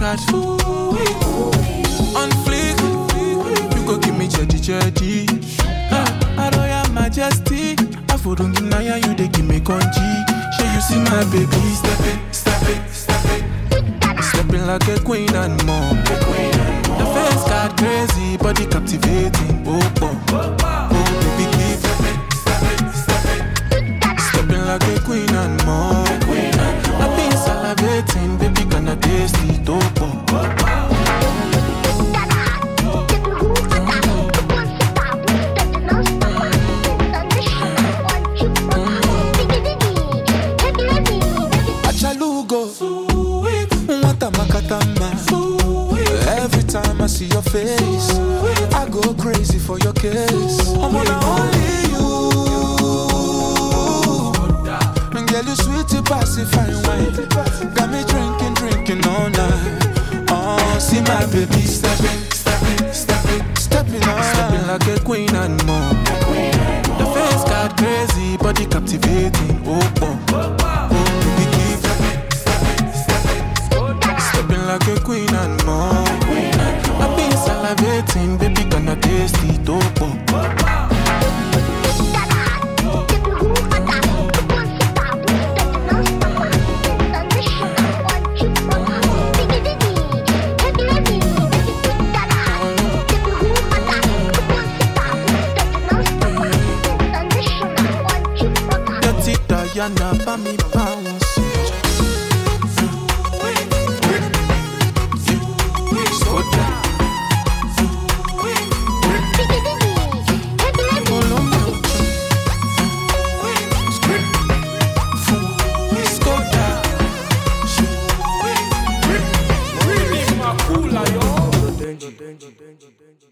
card. On fleek, you go give me cheddie. I Royal Majesty. I for don't give Naya, you they give me congee. Shall you see my baby stepping? Stepping like a queen and more. The face got crazy, body captivating. Oh, baby, keep stepping like a queen and more. I've been salivating, baby, can I taste it? Oh. Every time I see your face, I go crazy for your kiss. I'm gonna only you. And girl, you sweet to pass it fine wine. Got me drinking all night. Oh, see my baby stepping on. Stepping like a queen and more. The face got crazy, body captivating. Oh, baby, keep stepping like a queen and more. I've been salivating, baby, can I taste it? Oh. Dirty Diana, for me bounce. Danger.